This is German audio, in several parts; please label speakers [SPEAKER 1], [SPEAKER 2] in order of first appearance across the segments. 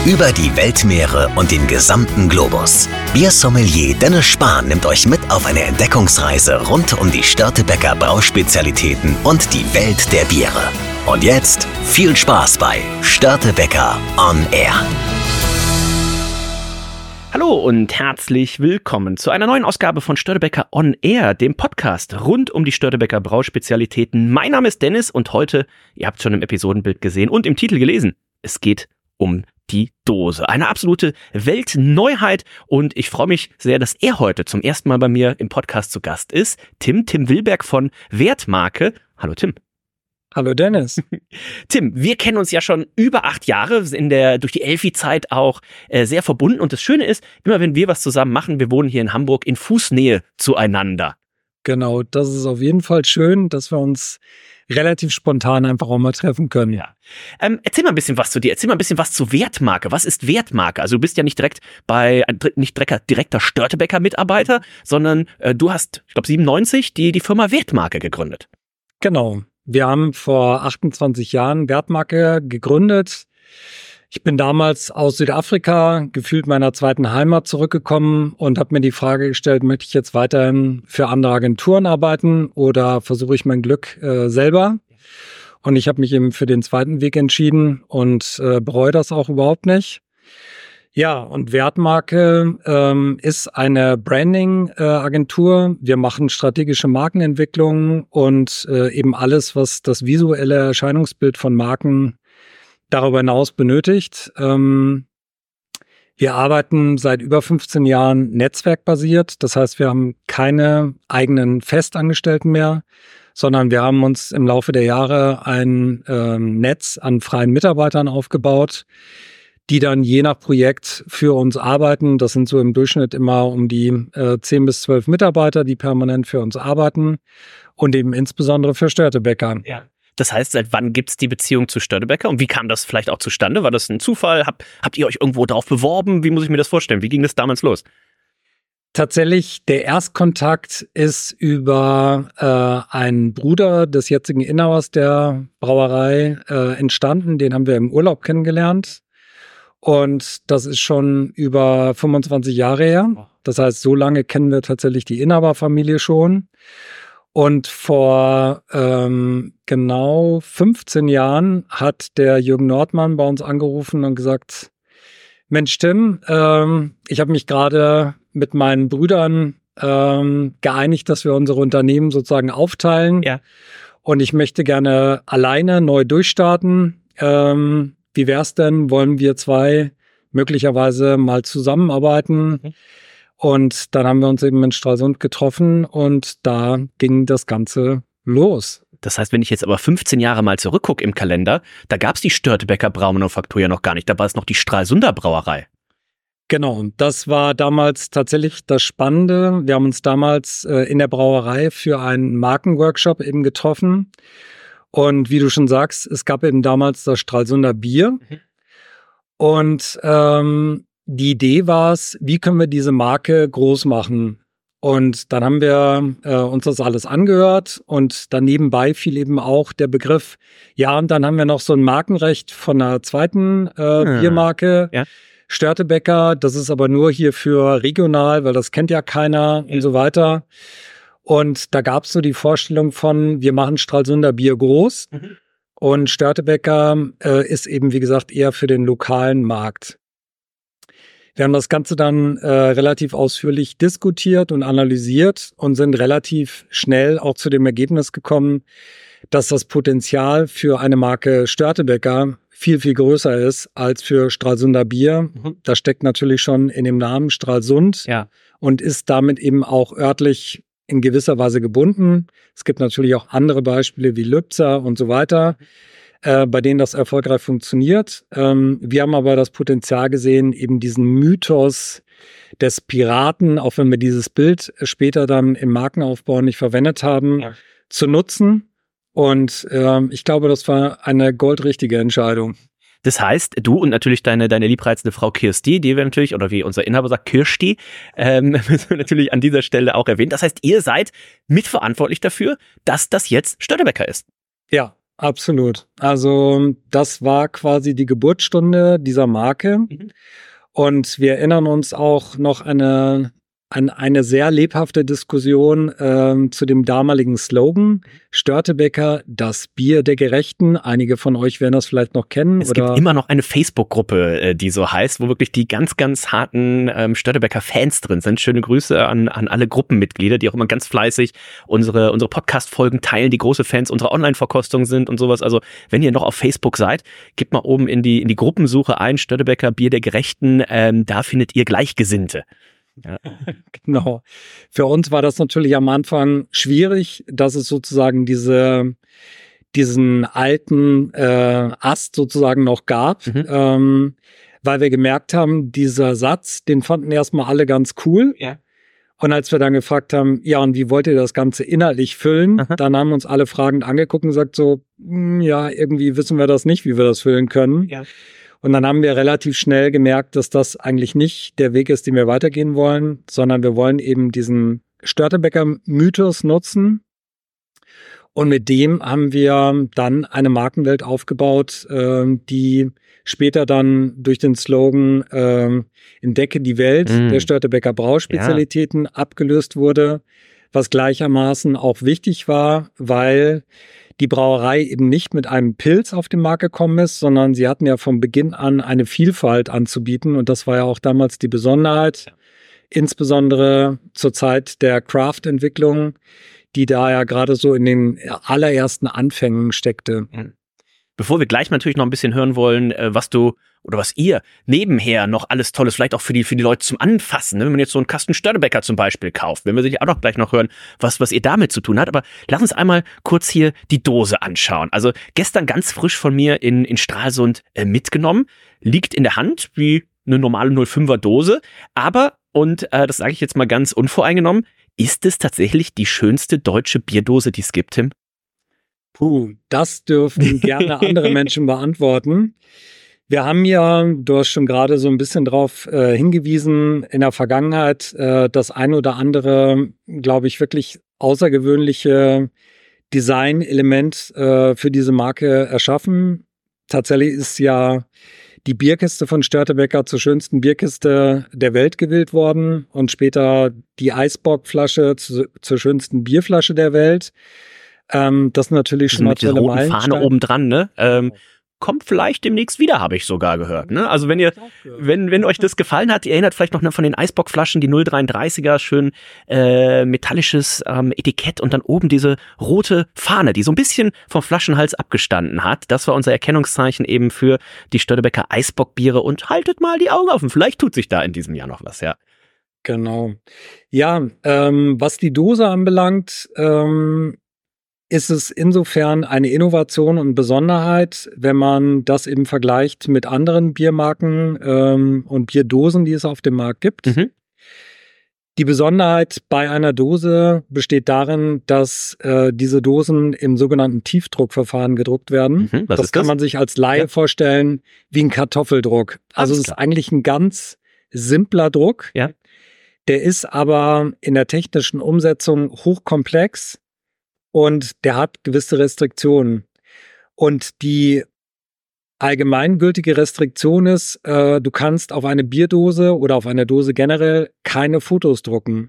[SPEAKER 1] Über die Weltmeere und den gesamten Globus. Biersommelier Dennis Spahn nimmt euch mit auf eine Entdeckungsreise rund um die Störtebeker Brauspezialitäten und die Welt der Biere. Und jetzt viel Spaß bei Störtebeker On Air.
[SPEAKER 2] Hallo und herzlich willkommen zu einer neuen Ausgabe von Störtebeker On Air, dem Podcast rund um die Störtebeker Brauspezialitäten. Mein Name ist Dennis und heute, ihr habt schon im Episodenbild gesehen und im Titel gelesen, es geht um die Dose. Eine absolute Weltneuheit und ich freue mich sehr, dass er heute zum ersten Mal bei mir im Podcast zu Gast ist. Tim Wilberg von Wertmarke. Hallo Tim.
[SPEAKER 3] Hallo Dennis.
[SPEAKER 2] Tim, wir kennen uns ja schon über 8 Jahre, durch die Elfi-Zeit auch sehr verbunden. Und das Schöne ist, immer wenn wir was zusammen machen, wir wohnen hier in Hamburg in Fußnähe zueinander.
[SPEAKER 3] Genau, das ist auf jeden Fall schön, dass wir uns relativ spontan einfach auch mal treffen können.
[SPEAKER 2] Ja. Erzähl mal ein bisschen was zu dir, erzähl mal ein bisschen was zu Wertmarke. Was ist Wertmarke? Also du bist ja nicht direkter Störtebeker-Mitarbeiter, sondern du hast, ich glaube 97, die Firma Wertmarke gegründet.
[SPEAKER 3] Genau. Wir haben vor 28 Jahren Wertmarke gegründet. Ich bin damals aus Südafrika, gefühlt meiner zweiten Heimat, zurückgekommen und habe mir die Frage gestellt, möchte ich jetzt weiterhin für andere Agenturen arbeiten oder versuche ich mein Glück selber? Und ich habe mich eben für den zweiten Weg entschieden und bereue das auch überhaupt nicht. Ja, und Wertmarke ist eine Branding-Agentur. Wir machen strategische Markenentwicklung und eben alles, was das visuelle Erscheinungsbild von Marken darüber hinaus benötigt. Wir arbeiten seit über 15 Jahren netzwerkbasiert. Das heißt, wir haben keine eigenen Festangestellten mehr, sondern wir haben uns im Laufe der Jahre ein Netz an freien Mitarbeitern aufgebaut, die dann je nach Projekt für uns arbeiten. Das sind so im Durchschnitt immer um die 10 bis 12 Mitarbeiter, die permanent für uns arbeiten und eben insbesondere für Störtebeker.
[SPEAKER 2] Ja. Das heißt, seit wann gibt's die Beziehung zu Störtebeker und wie kam das vielleicht auch zustande? War das ein Zufall? Habt ihr euch irgendwo drauf beworben? Wie muss ich mir das vorstellen? Wie ging das damals los?
[SPEAKER 3] Tatsächlich, der Erstkontakt ist über einen Bruder des jetzigen Inhabers der Brauerei entstanden. Den haben wir im Urlaub kennengelernt. Und das ist schon über 25 Jahre her. Das heißt, so lange kennen wir tatsächlich die Inhaberfamilie schon. Und vor genau 15 Jahren hat der Jürgen Nordmann bei uns angerufen und gesagt, Mensch Tim, ich habe mich gerade mit meinen Brüdern geeinigt, dass wir unsere Unternehmen sozusagen aufteilen. Ja. Und ich möchte gerne alleine neu durchstarten. Wie wär's denn? Wollen wir zwei möglicherweise mal zusammenarbeiten? Mhm. Und dann haben wir uns eben in Stralsund getroffen und da ging das Ganze los.
[SPEAKER 2] Das heißt, wenn ich jetzt aber 15 Jahre mal zurückgucke im Kalender, da gab's die Störtebeker Braumanufaktur ja noch gar nicht. Da war es noch die Stralsunder Brauerei.
[SPEAKER 3] Genau, das war damals tatsächlich das Spannende. Wir haben uns damals in der Brauerei für einen Markenworkshop eben getroffen. Und wie du schon sagst, es gab eben damals das Stralsunder Bier. Mhm. Und die Idee war es, wie können wir diese Marke groß machen? Und dann haben wir uns das alles angehört und dann nebenbei fiel eben auch der Begriff, ja, und dann haben wir noch so ein Markenrecht von einer zweiten Biermarke, ja. Störtebeker, das ist aber nur hier für regional, weil das kennt ja keiner und so weiter. Und da gab es so die Vorstellung von, wir machen Stralsunder Bier groß und Störtebeker ist eben, wie gesagt, eher für den lokalen Markt. Wir haben das Ganze dann relativ ausführlich diskutiert und analysiert und sind relativ schnell auch zu dem Ergebnis gekommen, dass das Potenzial für eine Marke Störtebeker viel, viel größer ist als für Stralsunder Bier. Mhm. Das steckt natürlich schon in dem Namen Stralsund und ist damit eben auch örtlich in gewisser Weise gebunden. Es gibt natürlich auch andere Beispiele wie Lübzer und so weiter, bei denen das erfolgreich funktioniert. Wir haben aber das Potenzial gesehen, eben diesen Mythos des Piraten, auch wenn wir dieses Bild später dann im Markenaufbau nicht verwendet haben, zu nutzen. Und ich glaube, das war eine goldrichtige Entscheidung.
[SPEAKER 2] Das heißt, du und natürlich deine liebreizende Frau Kirsti, die wir natürlich, oder wie unser Inhaber sagt, Kirsti, müssen wir natürlich an dieser Stelle auch erwähnen. Das heißt, ihr seid mitverantwortlich dafür, dass das jetzt Störtebeker ist.
[SPEAKER 3] Ja, absolut. Also das war quasi die Geburtsstunde dieser Marke.
[SPEAKER 2] Mhm.
[SPEAKER 3] Und wir erinnern uns auch noch an eine sehr lebhafte Diskussion zu dem damaligen Slogan Störtebeker, das Bier der Gerechten. Einige von euch werden das vielleicht noch kennen.
[SPEAKER 2] Es gibt immer noch eine Facebook-Gruppe, die so heißt, wo wirklich die ganz, ganz harten Störtebeker-Fans drin sind. Schöne Grüße an alle Gruppenmitglieder, die auch immer ganz fleißig unsere Podcast-Folgen teilen, die große Fans unserer Online-Verkostung sind und sowas. Also wenn ihr noch auf Facebook seid, gebt mal oben in die Gruppensuche ein, Störtebeker, Bier der Gerechten. Da findet ihr Gleichgesinnte. Ja.
[SPEAKER 3] Genau. Für uns war das natürlich am Anfang schwierig, dass es sozusagen diesen alten Ast sozusagen noch gab, weil wir gemerkt haben, dieser Satz, den fanden erstmal alle ganz cool.
[SPEAKER 2] Ja.
[SPEAKER 3] Und als wir dann gefragt haben, ja, und wie wollt ihr das Ganze inhaltlich füllen?
[SPEAKER 2] Aha.
[SPEAKER 3] Dann haben uns alle fragend angeguckt und gesagt so, ja, irgendwie wissen wir das nicht, wie wir das füllen können.
[SPEAKER 2] Ja.
[SPEAKER 3] Und dann haben wir relativ schnell gemerkt, dass das eigentlich nicht der Weg ist, den wir weitergehen wollen, sondern wir wollen eben diesen Störtebeker-Mythos nutzen. Und mit dem haben wir dann eine Markenwelt aufgebaut, die später dann durch den Slogan Entdecke die Welt der Störtebeker Brauspezialitäten abgelöst wurde, was gleichermaßen auch wichtig war, weil die Brauerei eben nicht mit einem Pilz auf den Markt gekommen ist, sondern sie hatten ja von Beginn an eine Vielfalt anzubieten. Und das war ja auch damals die Besonderheit, insbesondere zur Zeit der Craft-Entwicklung, die da ja gerade so in den allerersten Anfängen steckte.
[SPEAKER 2] Bevor wir gleich natürlich noch ein bisschen hören wollen, was ihr nebenher noch alles Tolles, vielleicht auch für die Leute zum Anfassen, ne? Wenn man jetzt so einen Kasten Störtebeker zum Beispiel kauft, wenn wir sich auch noch gleich noch hören, was ihr damit zu tun hat. Aber lass uns einmal kurz hier die Dose anschauen. Also gestern ganz frisch von mir in Stralsund mitgenommen, liegt in der Hand wie eine normale 05er Dose, aber, und das sage ich jetzt mal ganz unvoreingenommen, ist es tatsächlich die schönste deutsche Bierdose, die es gibt, Tim?
[SPEAKER 3] Das dürfen gerne andere Menschen beantworten. Wir haben ja, du hast schon gerade so ein bisschen drauf hingewiesen, in der Vergangenheit das ein oder andere, glaube ich, wirklich außergewöhnliche Design-Element für diese Marke erschaffen. Tatsächlich ist ja die Bierkiste von Störtebeker zur schönsten Bierkiste der Welt gewählt worden und später die Eisbock-Flasche zur schönsten Bierflasche der Welt. Das ist natürlich schon mal
[SPEAKER 2] mit dieser
[SPEAKER 3] tolle
[SPEAKER 2] roten
[SPEAKER 3] Meilensteine.
[SPEAKER 2] Fahne oben dran, ne? Kommt vielleicht demnächst wieder, habe ich sogar gehört. Ne? Also wenn euch das gefallen hat, ihr erinnert vielleicht noch von den Eisbock-Flaschen, die 0,33er, schön metallisches Etikett und dann oben diese rote Fahne, die so ein bisschen vom Flaschenhals abgestanden hat. Das war unser Erkennungszeichen eben für die Störtebeker Eisbock-Biere und haltet mal die Augen offen. Vielleicht tut sich da in diesem Jahr noch was, ja.
[SPEAKER 3] Genau. Ja, was die Dose anbelangt, ist es insofern eine Innovation und Besonderheit, wenn man das eben vergleicht mit anderen Biermarken und Bierdosen, die es auf dem Markt gibt. Die Besonderheit bei einer Dose besteht darin, dass diese Dosen im sogenannten Tiefdruckverfahren gedruckt werden. Das kann man sich als Laie vorstellen wie ein Kartoffeldruck. Also es ist eigentlich ein ganz simpler Druck.
[SPEAKER 2] Ja.
[SPEAKER 3] Der ist aber in der technischen Umsetzung hochkomplex. Und der hat gewisse Restriktionen. Und die allgemeingültige Restriktion ist, du kannst auf eine Bierdose oder auf eine Dose generell keine Fotos drucken.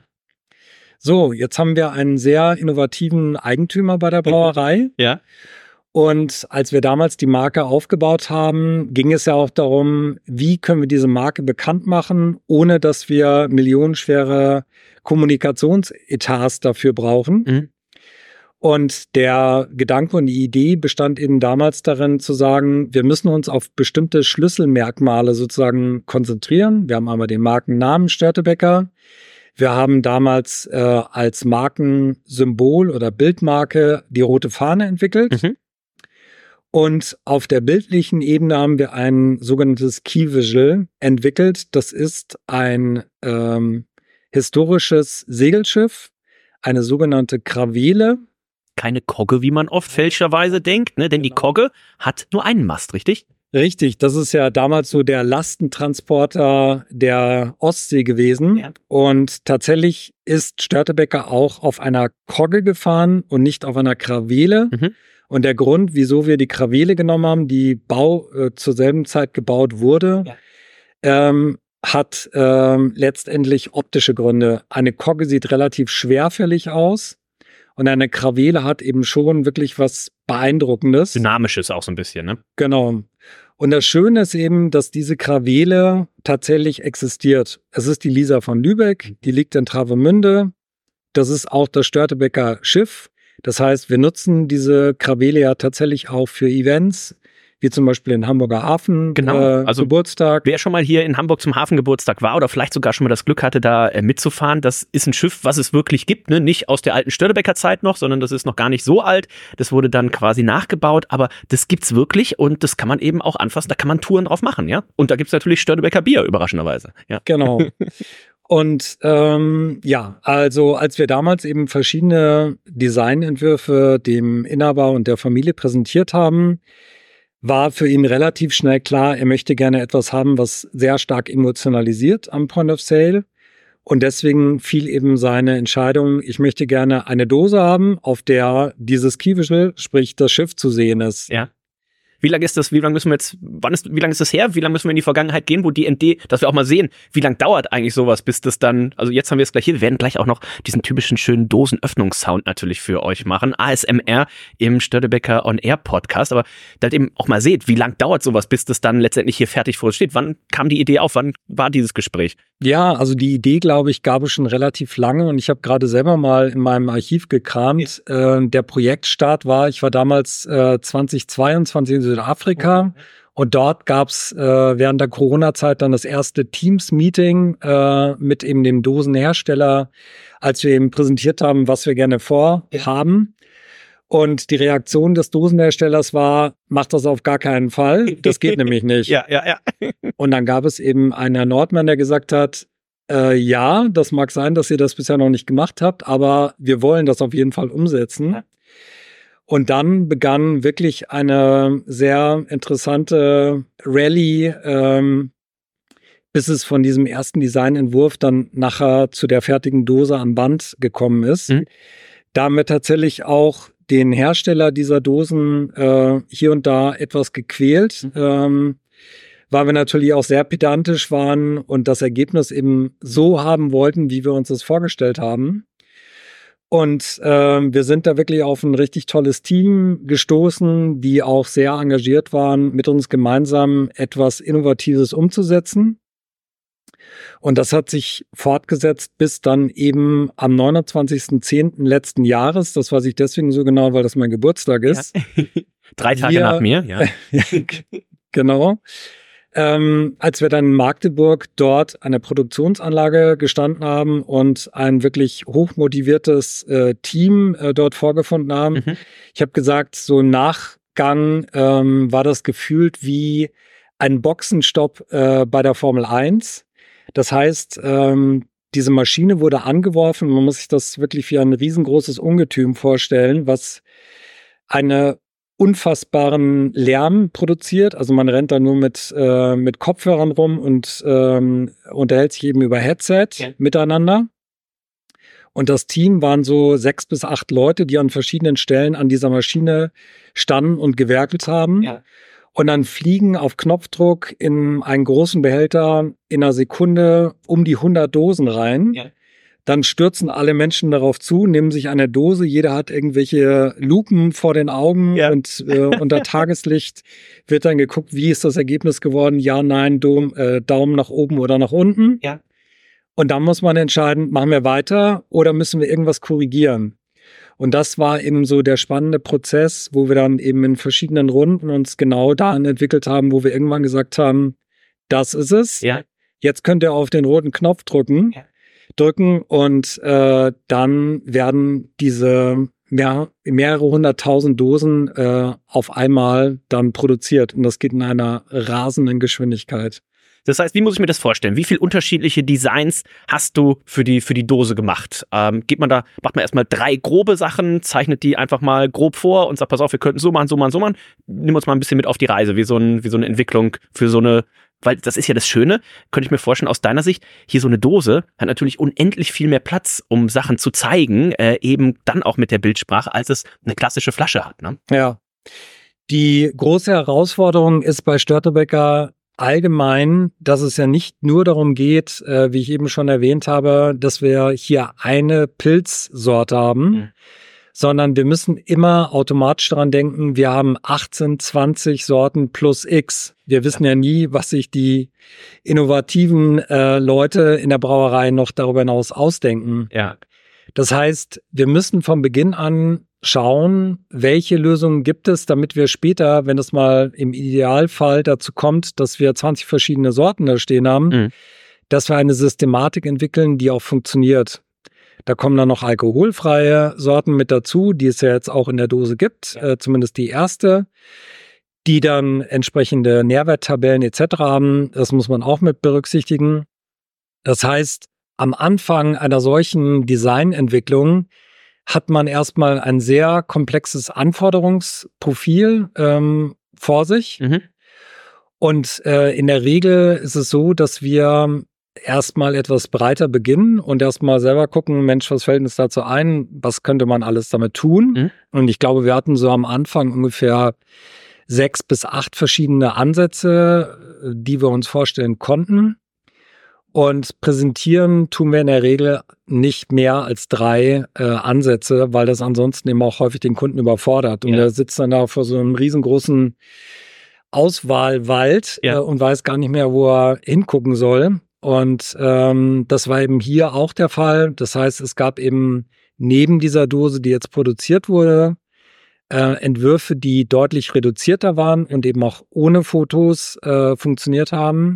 [SPEAKER 3] So, jetzt haben wir einen sehr innovativen Eigentümer bei der Brauerei.
[SPEAKER 2] Ja.
[SPEAKER 3] Und als wir damals die Marke aufgebaut haben, ging es ja auch darum, wie können wir diese Marke bekannt machen, ohne dass wir millionenschwere Kommunikationsetats dafür brauchen. Und der Gedanke und die Idee bestand eben damals darin zu sagen, wir müssen uns auf bestimmte Schlüsselmerkmale sozusagen konzentrieren. Wir haben einmal den Markennamen Störtebeker. Wir haben damals als Markensymbol oder Bildmarke die rote Fahne entwickelt. Und auf der bildlichen Ebene haben wir ein sogenanntes Key Visual entwickelt. Das ist ein historisches Segelschiff, eine sogenannte Krawele.
[SPEAKER 2] Keine Kogge, wie man oft fälschlicherweise denkt, ne? Denn die Kogge hat nur einen Mast, richtig?
[SPEAKER 3] Richtig, das ist ja damals so der Lastentransporter der Ostsee gewesen. Ja. Und tatsächlich ist Störtebeker auch auf einer Kogge gefahren und nicht auf einer Krawele. Und der Grund, wieso wir die Krawele genommen haben, die zur selben Zeit gebaut wurde, hat letztendlich optische Gründe. Eine Kogge sieht relativ schwerfällig aus und eine Krawele hat eben schon wirklich was Beeindruckendes.
[SPEAKER 2] Dynamisches auch so ein bisschen, ne?
[SPEAKER 3] Genau. Und das Schöne ist eben, dass diese Krawele tatsächlich existiert. Es ist die Lisa von Lübeck, die liegt in Travemünde. Das ist auch das Störtebeker Schiff. Das heißt, wir nutzen diese Krawele ja tatsächlich auch für Events, wie zum Beispiel den Hamburger Hafen,
[SPEAKER 2] also
[SPEAKER 3] Geburtstag.
[SPEAKER 2] Wer schon mal hier in Hamburg zum Hafengeburtstag war oder vielleicht sogar schon mal das Glück hatte, da mitzufahren, das ist ein Schiff, was es wirklich gibt, ne? Nicht aus der alten Störtebeker Zeit noch, sondern das ist noch gar nicht so alt. Das wurde dann quasi nachgebaut, aber das gibt's wirklich und das kann man eben auch anfassen, da kann man Touren drauf machen, ja? Und da gibt's natürlich Störtebeker Bier, überraschenderweise. Ja.
[SPEAKER 3] Genau. Und also als wir damals eben verschiedene Designentwürfe dem Inhaber und der Familie präsentiert haben, war für ihn relativ schnell klar, er möchte gerne etwas haben, was sehr stark emotionalisiert am Point of Sale. Und deswegen fiel eben seine Entscheidung, ich möchte gerne eine Dose haben, auf der dieses Kiewische, sprich das Schiff, zu sehen ist.
[SPEAKER 2] Ja. Wie lange ist das, wie lange ist das her? Wie lange müssen wir in die Vergangenheit gehen, wo die Idee, dass wir auch mal sehen, wie lange dauert eigentlich sowas, bis das dann, also jetzt haben wir es gleich hier, wir werden gleich auch noch diesen typischen schönen Dosenöffnungssound natürlich für euch machen, ASMR im Störtebeker On Air Podcast, aber da eben auch mal seht, wie lange dauert sowas, bis das dann letztendlich hier fertig vor uns steht. Wann kam die Idee auf? Wann war dieses Gespräch?
[SPEAKER 3] Ja, also die Idee, glaube ich, gab es schon relativ lange und ich habe gerade selber mal in meinem Archiv gekramt. Der Projektstart ich war damals 2022 in Südafrika und dort gab es während der Corona-Zeit dann das erste Teams-Meeting mit eben dem Dosenhersteller, als wir eben präsentiert haben, was wir gerne vorhaben. Und die Reaktion des Dosenherstellers war, macht das auf gar keinen Fall, das geht nämlich nicht.
[SPEAKER 2] Ja.
[SPEAKER 3] Und dann gab es eben einen Herrn Nordmann, der gesagt hat, ja, das mag sein, dass ihr das bisher noch nicht gemacht habt, aber wir wollen das auf jeden Fall umsetzen. Ja. Und dann begann wirklich eine sehr interessante Rallye, bis es von diesem ersten Designentwurf dann nachher zu der fertigen Dose am Band gekommen ist. Da haben wir tatsächlich auch den Hersteller dieser Dosen hier und da etwas gequält, weil wir natürlich auch sehr pedantisch waren und das Ergebnis eben so haben wollten, wie wir uns das vorgestellt haben. Und wir sind da wirklich auf ein richtig tolles Team gestoßen, die auch sehr engagiert waren, mit uns gemeinsam etwas Innovatives umzusetzen. Und das hat sich fortgesetzt bis dann eben am 29.10. letzten Jahres. Das weiß ich deswegen so genau, weil das mein Geburtstag ist.
[SPEAKER 2] Ja. 3 Tage nach mir, ja.
[SPEAKER 3] Genau. Als wir dann in Magdeburg dort eine Produktionsanlage gestanden haben und ein wirklich hochmotiviertes Team dort vorgefunden haben. Ich habe gesagt, so im Nachgang war das gefühlt wie ein Boxenstopp bei der Formel 1. Das heißt, diese Maschine wurde angeworfen. Man muss sich das wirklich wie ein riesengroßes Ungetüm vorstellen, was eine unfassbaren Lärm produziert. Also man rennt da nur mit Kopfhörern rum und unterhält sich eben über Headset miteinander. Und das Team waren so 6 bis 8 Leute, die an verschiedenen Stellen an dieser Maschine standen und gewerkelt haben. Ja. Und dann fliegen auf Knopfdruck in einen großen Behälter in einer Sekunde um die 100 Dosen rein. Ja. Dann stürzen alle Menschen darauf zu, nehmen sich eine Dose. Jeder hat irgendwelche Lupen vor den Augen und unter Tageslicht wird dann geguckt, wie ist das Ergebnis geworden? Ja, nein, Daumen nach oben oder nach unten. Ja. Und dann muss man entscheiden, machen wir weiter oder müssen wir irgendwas korrigieren? Und das war eben so der spannende Prozess, wo wir dann eben in verschiedenen Runden uns genau dahin entwickelt haben, wo wir irgendwann gesagt haben, das ist es. Ja. Jetzt könnt ihr auf den roten Knopf drücken und dann werden diese mehrere 100.000 Dosen auf einmal dann produziert. Und das geht in einer rasenden Geschwindigkeit.
[SPEAKER 2] Das heißt, wie muss ich mir das vorstellen? Wie viele unterschiedliche Designs hast du für die Dose gemacht? Macht man erstmal 3 grobe Sachen, zeichnet die einfach mal grob vor und sagt, pass auf, wir könnten so machen, so machen, so machen. Nimm uns mal ein bisschen mit auf die Reise, wie so eine Entwicklung für so eine, weil das ist ja das Schöne, könnte ich mir vorstellen, aus deiner Sicht, hier so eine Dose hat natürlich unendlich viel mehr Platz, um Sachen zu zeigen, eben dann auch mit der Bildsprache, als es eine klassische Flasche hat, ne?
[SPEAKER 3] Ja, Die große Herausforderung ist bei Störtebeker allgemein, dass es ja nicht nur darum geht, wie ich eben schon erwähnt habe, dass wir hier eine Pilzsorte haben, sondern wir müssen immer automatisch daran denken, wir haben 18, 20 Sorten plus X. Wir wissen ja nie, was sich die innovativen Leute in der Brauerei noch darüber hinaus ausdenken.
[SPEAKER 2] Ja.
[SPEAKER 3] Das heißt, wir müssen von Beginn an schauen, welche Lösungen gibt es, damit wir später, wenn es mal im Idealfall dazu kommt, dass wir 20 verschiedene Sorten da stehen haben, dass wir eine Systematik entwickeln, die auch funktioniert. Da kommen dann noch alkoholfreie Sorten mit dazu, die es ja jetzt auch in der Dose gibt, zumindest die erste, die dann entsprechende Nährwerttabellen etc. haben. Das muss man auch mit berücksichtigen. Das heißt, am Anfang einer solchen Designentwicklung hat man erstmal ein sehr komplexes Anforderungsprofil vor sich. Und in der Regel ist es so, dass wir erstmal etwas breiter beginnen und erstmal selber gucken, Mensch, was fällt uns dazu ein? Was könnte man alles damit tun? Und ich glaube, wir hatten so am Anfang ungefähr 6 bis 8 verschiedene Ansätze, die wir uns vorstellen konnten. Und präsentieren tun wir in der Regel nicht mehr als 3 Ansätze, weil das ansonsten eben auch häufig den Kunden überfordert. Und er sitzt dann da vor so einem riesengroßen Auswahlwald und weiß gar nicht mehr, wo er hingucken soll. Und das war eben hier auch der Fall. Das heißt, es gab eben neben dieser Dose, die jetzt produziert wurde, Entwürfe, die deutlich reduzierter waren und eben auch ohne Fotos funktioniert haben.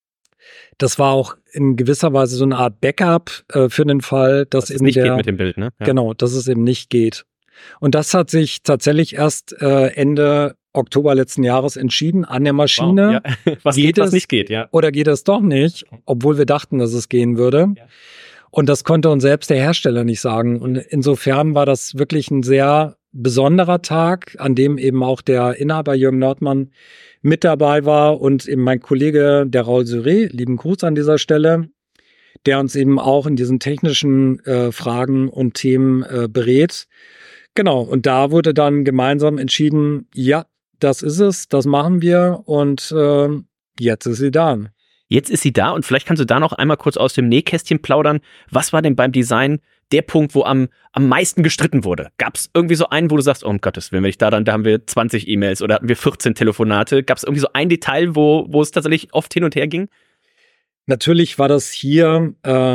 [SPEAKER 3] Das war auch in gewisser Weise so eine Art Backup für den Fall, dass
[SPEAKER 2] es nicht geht mit dem Bild, ne? Ja.
[SPEAKER 3] Genau, dass es eben nicht geht. Und das hat sich tatsächlich erst Ende Oktober letzten Jahres entschieden an der Maschine.
[SPEAKER 2] Wow, ja. Was geht, was nicht geht, ja.
[SPEAKER 3] Oder geht es doch nicht, obwohl wir dachten, dass es gehen würde. Ja. Und das konnte uns selbst der Hersteller nicht sagen. Und insofern war das wirklich ein sehr besonderer Tag, an dem eben auch der Inhaber Jürgen Nordmann mit dabei war und eben mein Kollege, der Raul Süré, lieben Gruß an dieser Stelle, der uns eben auch in diesen technischen Fragen und Themen berät. Genau, und da wurde dann gemeinsam entschieden, ja, das ist es, das machen wir und jetzt ist sie da.
[SPEAKER 2] Jetzt ist sie da und vielleicht kannst du da noch einmal kurz aus dem Nähkästchen plaudern. Was war denn beim Design der Punkt, wo am meisten gestritten wurde? Gab es irgendwie so einen, wo du sagst, oh, um Gottes Willen, wenn ich da haben wir 20 E-Mails oder hatten wir 14 Telefonate. Gab es irgendwie so ein Detail, wo es tatsächlich oft hin und her ging?
[SPEAKER 3] Natürlich war das hier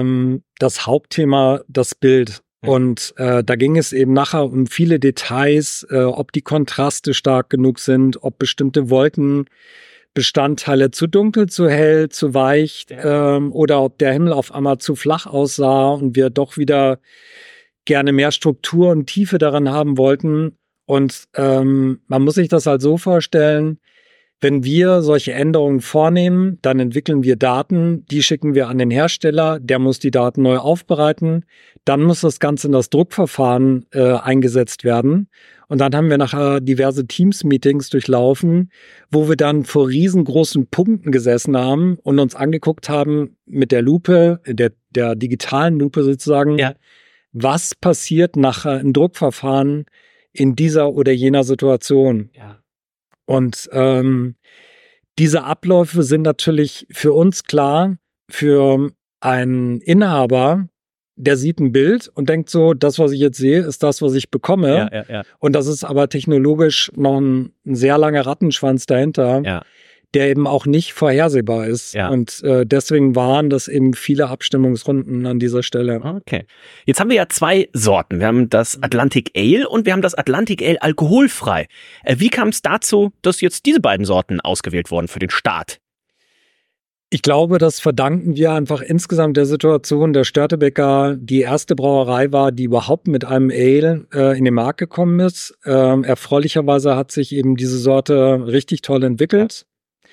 [SPEAKER 3] das Hauptthema, das Bild. Und da ging es eben nachher um viele Details, ob die Kontraste stark genug sind, ob bestimmte Wolkenbestandteile zu dunkel, zu hell, zu weich oder ob der Himmel auf einmal zu flach aussah und wir doch wieder gerne mehr Struktur und Tiefe daran haben wollten. Und man muss sich das halt so vorstellen, wenn wir solche Änderungen vornehmen, dann entwickeln wir Daten, die schicken wir an den Hersteller, der muss die Daten neu aufbereiten, dann muss das Ganze in das Druckverfahren eingesetzt werden und dann haben wir nachher diverse Teams-Meetings durchlaufen, wo wir dann vor riesengroßen Punkten gesessen haben und uns angeguckt haben mit der Lupe, der digitalen Lupe sozusagen, was passiert nachher im Druckverfahren in dieser oder jener Situation. Ja. Und diese Abläufe sind natürlich für uns klar, für einen Inhaber, der sieht ein Bild und denkt so, das, was ich jetzt sehe, ist das, was ich bekomme. Ja. Und das ist aber technologisch noch ein sehr langer Rattenschwanz dahinter, der eben auch nicht vorhersehbar ist. Ja. Und deswegen waren das eben viele Abstimmungsrunden an dieser Stelle.
[SPEAKER 2] Okay. Jetzt haben wir ja 2 Sorten. Wir haben das Atlantic Ale und wir haben das Atlantic Ale alkoholfrei. Wie kam es dazu, dass jetzt diese beiden Sorten ausgewählt wurden für den Start?
[SPEAKER 3] Ich glaube, das verdanken wir einfach insgesamt der Situation, der Störtebeker die erste Brauerei war, die überhaupt mit einem Ale in den Markt gekommen ist. Erfreulicherweise hat sich eben diese Sorte richtig toll entwickelt.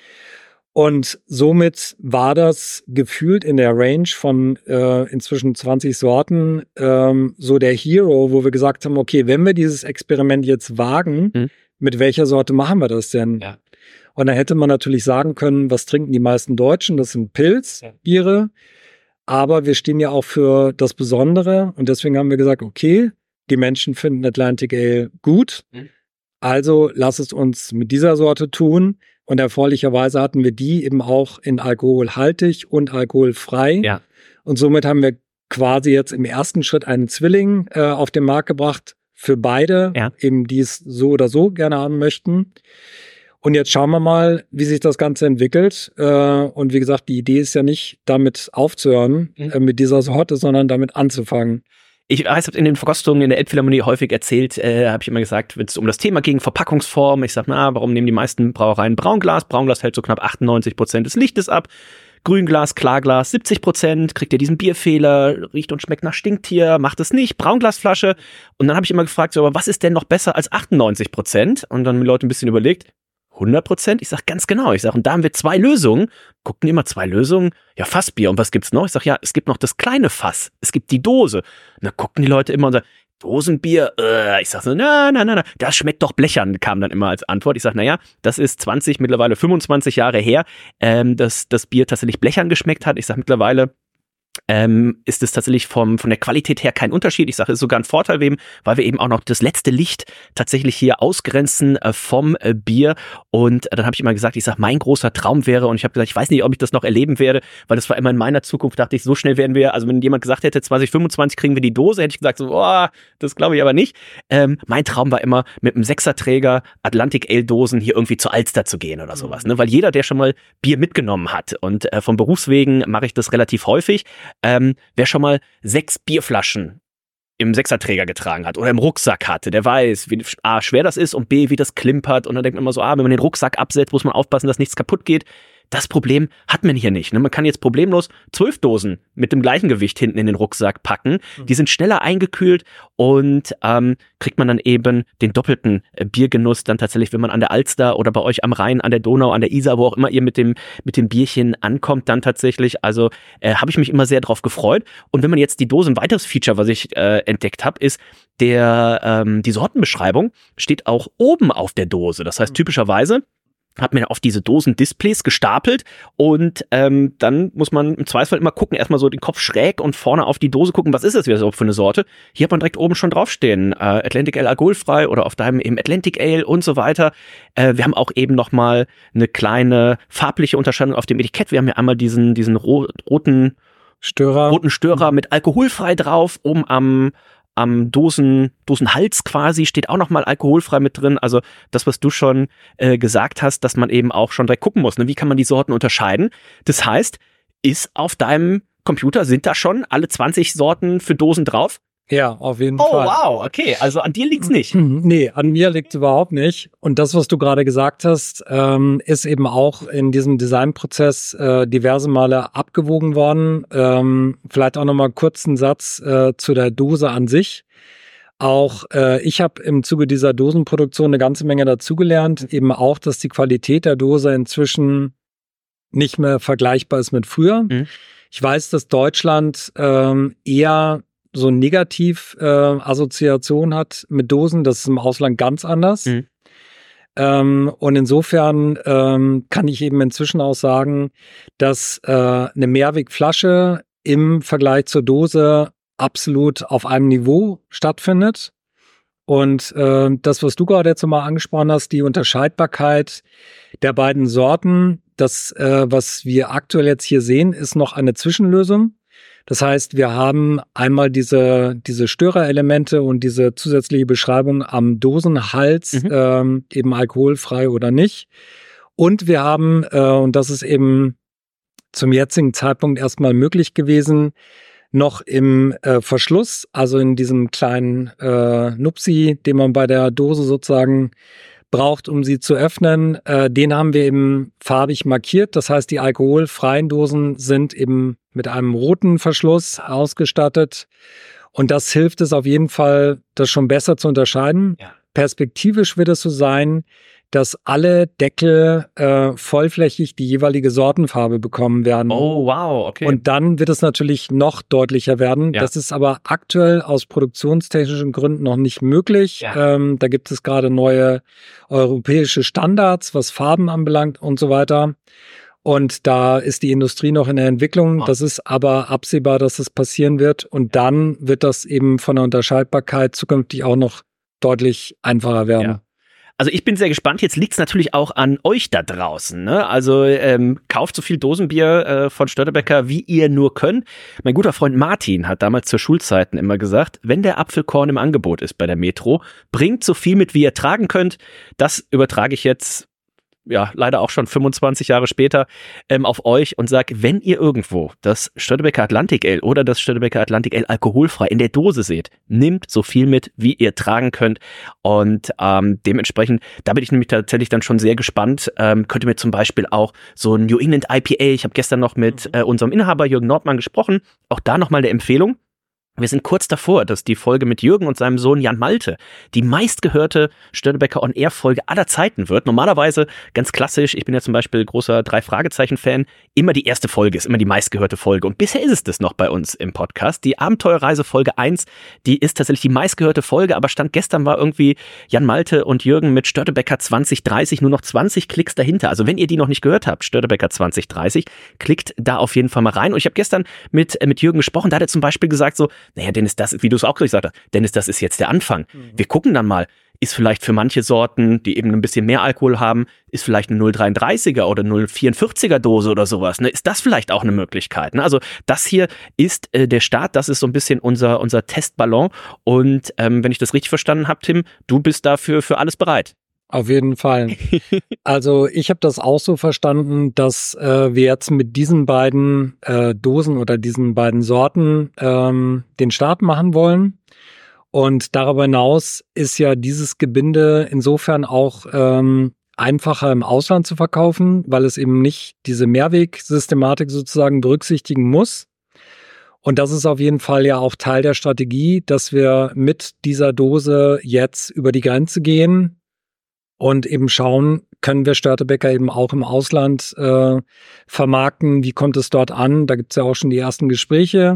[SPEAKER 3] Und somit war das gefühlt in der Range von inzwischen 20 Sorten so der Hero, wo wir gesagt haben, okay, wenn wir dieses Experiment jetzt wagen, mit welcher Sorte machen wir das denn? Ja. Und dann hätte man natürlich sagen können, was trinken die meisten Deutschen? Das sind Pilzbiere. Aber wir stehen ja auch für das Besondere. Und deswegen haben wir gesagt, okay, die Menschen finden Atlantic Ale gut. Also lass es uns mit dieser Sorte tun. Und erfreulicherweise hatten wir die eben auch in alkoholhaltig und alkoholfrei.
[SPEAKER 2] Ja.
[SPEAKER 3] Und somit haben wir quasi jetzt im ersten Schritt einen Zwilling auf den Markt gebracht für beide, eben die es so oder so gerne haben möchten. Und jetzt schauen wir mal, wie sich das Ganze entwickelt. Und wie gesagt, die Idee ist ja nicht, damit aufzuhören, mit dieser Sorte, sondern damit anzufangen.
[SPEAKER 2] Ich weiß, in den Verkostungen in der Elbphilharmonie häufig erzählt, habe ich immer gesagt, wenn es um das Thema ging, Verpackungsform, ich sage, warum nehmen die meisten Brauereien Braunglas? Braunglas hält so knapp 98% des Lichtes ab. Grünglas, Klarglas 70%, kriegt ihr diesen Bierfehler, riecht und schmeckt nach Stinktier, macht es nicht, Braunglasflasche. Und dann habe ich immer gefragt, so, aber was ist denn noch besser als 98%? Und dann haben die Leute ein bisschen überlegt, 100%? Ich sag ganz genau. Ich sag, und da haben wir 2 Lösungen. Guckten immer 2 Lösungen. Ja, Fassbier. Und was gibt's noch? Ich sag, ja, es gibt noch das kleine Fass. Es gibt die Dose. Und dann guckten die Leute immer und sagen, Dosenbier? Ich sag so, na, das schmeckt doch blechern, kam dann immer als Antwort. Ich sag, naja, das ist 20, mittlerweile 25 Jahre her, dass das Bier tatsächlich blechern geschmeckt hat. Ich sag, mittlerweile ist es tatsächlich von der Qualität her kein Unterschied. Ich sage, es ist sogar ein Vorteil, weil wir eben auch noch das letzte Licht tatsächlich hier ausgrenzen vom Bier. Und dann habe ich immer gesagt, ich sage, mein großer Traum wäre, und ich habe gesagt, ich weiß nicht, ob ich das noch erleben werde, weil das war immer in meiner Zukunft, dachte ich, so schnell werden wir, also wenn jemand gesagt hätte, 2025 kriegen wir die Dose, hätte ich gesagt, so, das glaube ich aber nicht. Mein Traum war immer, mit einem 6er-Träger Atlantic Ale Dosen hier irgendwie zur Alster zu gehen oder sowas, ne? Weil jeder, der schon mal Bier mitgenommen hat, und von Berufswegen mache ich das relativ häufig, wer schon mal 6 Bierflaschen im 6er-Träger getragen hat oder im Rucksack hatte, der weiß, wie A, schwer das ist und B, wie das klimpert. Und dann denkt man immer so, wenn man den Rucksack absetzt, muss man aufpassen, dass nichts kaputt geht. Das Problem hat man hier nicht. Ne? Man kann jetzt problemlos 12 Dosen mit dem gleichen Gewicht hinten in den Rucksack packen. Die sind schneller eingekühlt und kriegt man dann eben den doppelten Biergenuss dann tatsächlich, wenn man an der Alster oder bei euch am Rhein, an der Donau, an der Isar, wo auch immer ihr mit dem Bierchen ankommt, dann tatsächlich. Also habe ich mich immer sehr drauf gefreut. Und wenn man jetzt die Dose, ein weiteres Feature, was ich entdeckt habe, ist, die Sortenbeschreibung steht auch oben auf der Dose. Das heißt, typischerweise hat man ja oft diese Dosendisplays gestapelt und dann muss man im Zweifelsfall immer gucken, erstmal so den Kopf schräg und vorne auf die Dose gucken, was ist das überhaupt für eine Sorte. Hier hat man direkt oben schon draufstehen, Atlantic Ale alkoholfrei oder auf deinem eben Atlantic Ale und so weiter. Wir haben auch eben nochmal eine kleine farbliche Unterscheidung auf dem Etikett. Wir haben ja einmal diesen roten Störer mit alkoholfrei drauf, oben am Dosenhals quasi steht auch nochmal alkoholfrei mit drin. Also das, was du schon gesagt hast, dass man eben auch schon direkt gucken muss, ne? Wie kann man die Sorten unterscheiden? Das heißt, ist auf deinem Computer, sind da schon alle 20 Sorten für Dosen drauf?
[SPEAKER 3] Ja, auf jeden Fall.
[SPEAKER 2] Oh, wow, okay. Also an dir liegt's nicht.
[SPEAKER 3] Nee, an mir liegt's überhaupt nicht. Und das, was du gerade gesagt hast, ist eben auch in diesem Designprozess diverse Male abgewogen worden. Vielleicht auch nochmal kurz einen Satz zu der Dose an sich. Auch ich habe im Zuge dieser Dosenproduktion eine ganze Menge dazugelernt. Eben auch, dass die Qualität der Dose inzwischen nicht mehr vergleichbar ist mit früher. Ich weiß, dass Deutschland eher so negativ Assoziation hat mit Dosen. Das ist im Ausland ganz anders. Und insofern kann ich eben inzwischen auch sagen, dass eine Mehrwegflasche im Vergleich zur Dose absolut auf einem Niveau stattfindet. Und das, was du gerade jetzt nochmal angesprochen hast, die Unterscheidbarkeit der beiden Sorten, das, was wir aktuell jetzt hier sehen, ist noch eine Zwischenlösung. Das heißt, wir haben einmal diese Störerelemente und diese zusätzliche Beschreibung am Dosenhals, eben alkoholfrei oder nicht. Und wir haben, und das ist eben zum jetzigen Zeitpunkt erstmal möglich gewesen, noch im Verschluss, also in diesem kleinen Nupsi, den man bei der Dose sozusagen braucht, um sie zu öffnen, den haben wir eben farbig markiert. Das heißt, die alkoholfreien Dosen sind eben mit einem roten Verschluss ausgestattet. Und das hilft es auf jeden Fall, das schon besser zu unterscheiden. Ja. Perspektivisch wird es so sein, dass alle Deckel vollflächig die jeweilige Sortenfarbe bekommen werden.
[SPEAKER 2] Oh, wow, okay.
[SPEAKER 3] Und dann wird es natürlich noch deutlicher werden. Ja. Das ist aber aktuell aus produktionstechnischen Gründen noch nicht möglich. Ja. Da gibt es gerade neue europäische Standards, was Farben anbelangt und so weiter. Und da ist die Industrie noch in der Entwicklung. Das ist aber absehbar, dass das passieren wird. Und dann wird das eben von der Unterscheidbarkeit zukünftig auch noch deutlich einfacher werden. Ja.
[SPEAKER 2] Also ich bin sehr gespannt. Jetzt liegt es natürlich auch an euch da draußen. Ne? Also kauft so viel Dosenbier von Störtebeker, wie ihr nur könnt. Mein guter Freund Martin hat damals zur Schulzeiten immer gesagt, wenn der Apfelkorn im Angebot ist bei der Metro, bringt so viel mit, wie ihr tragen könnt. Das übertrage ich jetzt leider auch schon 25 Jahre später auf euch und sag, wenn ihr irgendwo das Störtebeker Atlantic Ale oder das Störtebeker Atlantic Ale alkoholfrei in der Dose seht, nehmt so viel mit, wie ihr tragen könnt und dementsprechend, da bin ich nämlich tatsächlich dann schon sehr gespannt, könnt ihr mir zum Beispiel auch so ein New England IPA, ich habe gestern noch mit unserem Inhaber Jürgen Nordmann gesprochen, auch da nochmal eine Empfehlung. Wir sind kurz davor, dass die Folge mit Jürgen und seinem Sohn Jan Malte die meistgehörte Störtebeker On-Air-Folge aller Zeiten wird. Normalerweise, ganz klassisch, ich bin ja zum Beispiel großer 3-Fragezeichen-Fan, immer die erste Folge ist immer die meistgehörte Folge. Und bisher ist es das noch bei uns im Podcast. Die Abenteuerreise Folge 1, die ist tatsächlich die meistgehörte Folge, aber Stand gestern war irgendwie Jan Malte und Jürgen mit Störtebeker 2030 nur noch 20 Klicks dahinter. Also wenn ihr die noch nicht gehört habt, Störtebeker 2030, klickt da auf jeden Fall mal rein. Und ich habe gestern mit Jürgen gesprochen, da hat er zum Beispiel gesagt so, naja, Dennis, das, wie du es auch gesagt hast, Dennis, das ist jetzt der Anfang. Wir gucken dann mal, ist vielleicht für manche Sorten, die eben ein bisschen mehr Alkohol haben, ist vielleicht eine 0,33er oder 0,44er Dose oder sowas. Ne? Ist das vielleicht auch eine Möglichkeit? Ne? Also das hier ist der Start, das ist so ein bisschen unser Testballon. Und wenn ich das richtig verstanden habe, Tim, du bist dafür für alles bereit.
[SPEAKER 3] Auf jeden Fall. Also ich habe das auch so verstanden, dass wir jetzt mit diesen beiden Dosen oder diesen beiden Sorten den Start machen wollen. Und darüber hinaus ist ja dieses Gebinde insofern auch einfacher im Ausland zu verkaufen, weil es eben nicht diese Mehrwegsystematik sozusagen berücksichtigen muss. Und das ist auf jeden Fall ja auch Teil der Strategie, dass wir mit dieser Dose jetzt über die Grenze gehen und eben schauen, können wir Störtebeker eben auch im Ausland vermarkten, wie kommt es dort an? Da gibt es ja auch schon die ersten Gespräche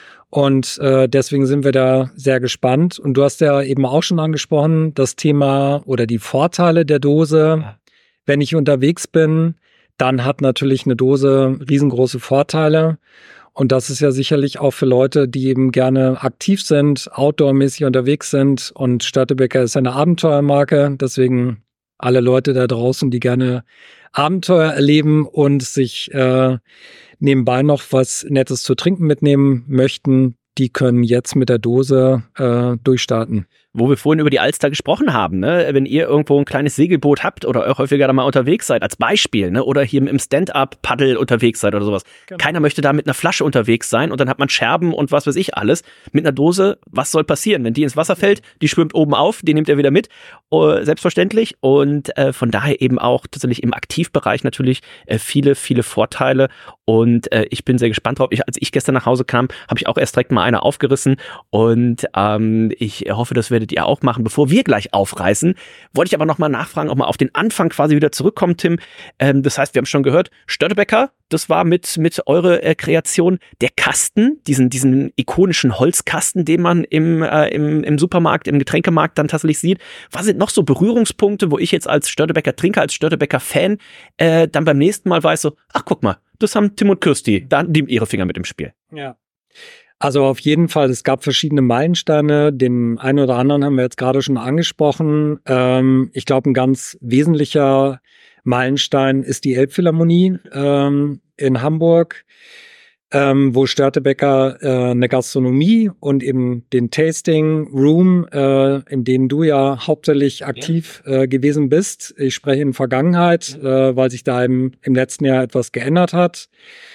[SPEAKER 3] und deswegen sind wir da sehr gespannt. Und du hast ja eben auch schon angesprochen, das Thema oder die Vorteile der Dose. Wenn ich unterwegs bin, dann hat natürlich eine Dose riesengroße Vorteile. Und das ist ja sicherlich auch für Leute, die eben gerne aktiv sind, outdoormäßig unterwegs sind. Und Störtebeker ist eine Abenteuermarke, deswegen alle Leute da draußen, die gerne Abenteuer erleben und sich nebenbei noch was Nettes zu trinken mitnehmen möchten, die können jetzt mit der Dose durchstarten.
[SPEAKER 2] Wo wir vorhin über die Alster gesprochen haben, ne? Wenn ihr irgendwo ein kleines Segelboot habt oder auch häufiger da mal unterwegs seid, als Beispiel, ne? Oder hier im Stand-Up-Paddel unterwegs seid oder sowas. Genau. Keiner möchte da mit einer Flasche unterwegs sein und dann hat man Scherben und was weiß ich alles. Mit einer Dose, was soll passieren? Wenn die ins Wasser fällt, die schwimmt oben auf, die nehmt ihr wieder mit, selbstverständlich. Und von daher eben auch tatsächlich im Aktivbereich natürlich viele, viele Vorteile. Und ich bin sehr gespannt drauf. Als ich gestern nach Hause kam, habe ich auch erst direkt mal eine aufgerissen und ich hoffe, das werdet ihr auch machen. Bevor wir gleich aufreißen, wollte ich aber nochmal nachfragen, ob wir auf den Anfang quasi wieder zurückkommen, Tim. Das heißt, wir haben schon gehört, Störtebeker, das war mit eurer Kreation, der Kasten, diesen ikonischen Holzkasten, den man im Supermarkt, im Getränkemarkt dann tatsächlich sieht. Was sind noch so Berührungspunkte, wo ich jetzt als Störtebeker Trinker, als Störtebeker Fan dann beim nächsten Mal weiß so, ach guck mal, das haben Tim und Kirsti, da haben die ihre Finger mit im Spiel.
[SPEAKER 3] Ja. Also auf jeden Fall, es gab verschiedene Meilensteine. Den einen oder anderen haben wir jetzt gerade schon angesprochen. Ich glaube, ein ganz wesentlicher Meilenstein ist die Elbphilharmonie in Hamburg, wo Störtebeker eine Gastronomie und eben den Tasting Room, in dem du ja hauptsächlich aktiv gewesen bist. Ich spreche in Vergangenheit, weil sich da im letzten Jahr etwas geändert hat.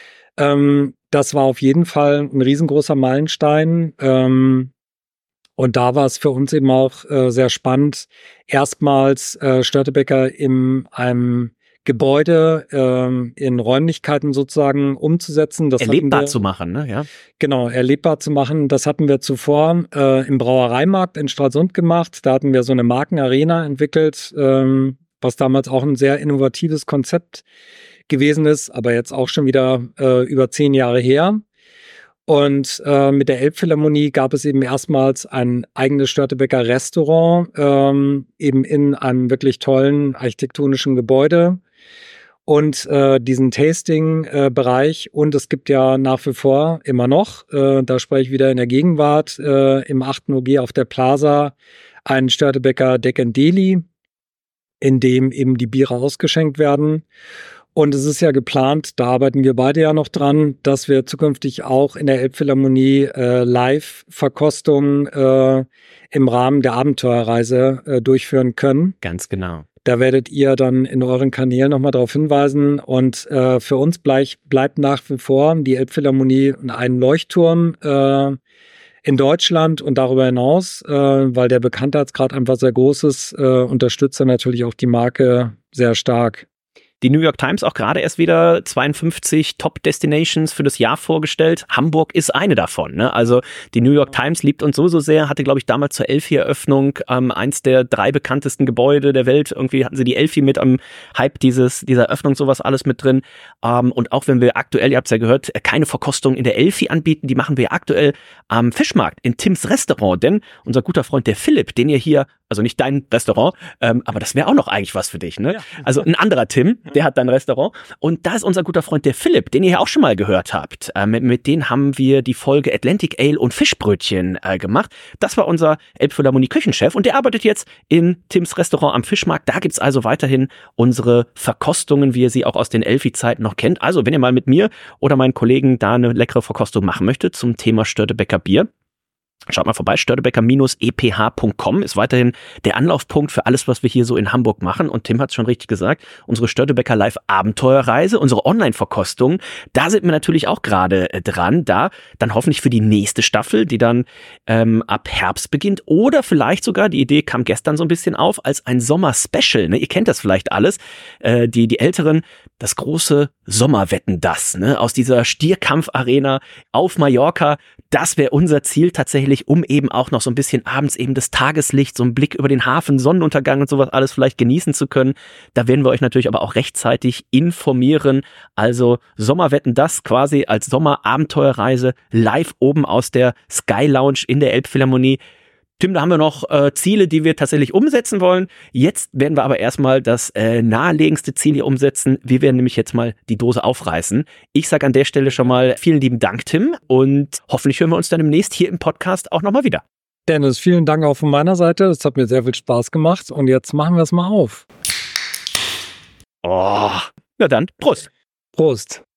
[SPEAKER 3] Das war auf jeden Fall ein riesengroßer Meilenstein. Und da war es für uns eben auch sehr spannend, erstmals Störtebeker in einem Gebäude, in Räumlichkeiten sozusagen umzusetzen. Das
[SPEAKER 2] erlebbar zu machen, ne? Ja.
[SPEAKER 3] Genau, erlebbar zu machen. Das hatten wir zuvor im Brauereimarkt in Stralsund gemacht. Da hatten wir so eine Markenarena entwickelt, was damals auch ein sehr innovatives Konzept gewesen ist, aber jetzt auch schon wieder über 10 Jahre her. Und mit der Elbphilharmonie gab es eben erstmals ein eigenes Störtebeker Restaurant, eben in einem wirklich tollen architektonischen Gebäude und diesen Tasting-Bereich. Und es gibt ja nach wie vor immer noch, da spreche ich wieder in der Gegenwart, im 8. OG auf der Plaza, einen Störtebeker Deck & Deli. in dem eben die Biere ausgeschenkt werden. Und es ist ja geplant, da arbeiten wir beide ja noch dran, dass wir zukünftig auch in der Elbphilharmonie Live-Verkostungen im Rahmen der Abenteuerreise durchführen können.
[SPEAKER 2] Ganz genau.
[SPEAKER 3] Da werdet ihr dann in euren Kanälen nochmal darauf hinweisen. Und für uns bleibt nach wie vor die Elbphilharmonie ein Leuchtturm in Deutschland und darüber hinaus, weil der Bekanntheitsgrad einfach sehr groß ist, unterstützt er natürlich auch die Marke sehr stark.
[SPEAKER 2] Die New York Times auch gerade erst wieder 52 Top-Destinations für das Jahr vorgestellt. Hamburg ist eine davon. Ne? Also die New York Times liebt uns so sehr, hatte, glaube ich, damals zur Elfi-Eröffnung eins der 3 bekanntesten Gebäude der Welt. Irgendwie hatten sie die Elfi mit am Hype dieser Eröffnung, sowas alles mit drin. Und auch wenn wir aktuell, ihr habt es ja gehört, keine Verkostung in der Elfi anbieten, die machen wir aktuell am Fischmarkt in Tims Restaurant. Denn unser guter Freund, der Philipp, den ihr hier, also nicht dein Restaurant, aber das wäre auch noch eigentlich was für dich. Ne? Ja. Also ein anderer Tim, der hat dein Restaurant. Und da ist unser guter Freund, der Philipp, den ihr ja auch schon mal gehört habt. Mit denen haben wir die Folge Atlantic Ale und Fischbrötchen gemacht. Das war unser Elbphilharmonie Küchenchef und der arbeitet jetzt in Tims Restaurant am Fischmarkt. Da gibt's also weiterhin unsere Verkostungen, wie ihr sie auch aus den Elfi-Zeiten noch kennt. Also wenn ihr mal mit mir oder meinen Kollegen da eine leckere Verkostung machen möchtet zum Thema Störtebeker Bier, schaut mal vorbei, störtebeker-eph.com ist weiterhin der Anlaufpunkt für alles, was wir hier so in Hamburg machen. Und Tim hat es schon richtig gesagt, unsere Störtebeker Live Abenteuerreise, unsere Online-Verkostung, da sind wir natürlich auch gerade dran. Da dann hoffentlich für die nächste Staffel, die dann ab Herbst beginnt. Oder vielleicht sogar, die Idee kam gestern so ein bisschen auf, als ein Sommer-Special. Ne? Ihr kennt das vielleicht alles. Die Älteren, das große Sommerwetten, das, ne? Aus dieser Stierkampf-Arena auf Mallorca. Das wäre unser Ziel tatsächlich, um eben auch noch so ein bisschen abends eben das Tageslicht, so einen Blick über den Hafen, Sonnenuntergang und sowas alles vielleicht genießen zu können. Da werden wir euch natürlich aber auch rechtzeitig informieren. Also Sommerwetten, das quasi als Sommerabenteuerreise live oben aus der Sky Lounge in der Elbphilharmonie. Tim, da haben wir noch Ziele, die wir tatsächlich umsetzen wollen. Jetzt werden wir aber erstmal das naheliegendste Ziel hier umsetzen. Wir werden nämlich jetzt mal die Dose aufreißen. Ich sage an der Stelle schon mal vielen lieben Dank, Tim. Und hoffentlich hören wir uns dann demnächst hier im Podcast auch nochmal wieder.
[SPEAKER 3] Dennis, vielen Dank auch von meiner Seite. Es hat mir sehr viel Spaß gemacht. Und jetzt machen wir es mal auf.
[SPEAKER 2] Oh, na dann, Prost.
[SPEAKER 3] Prost.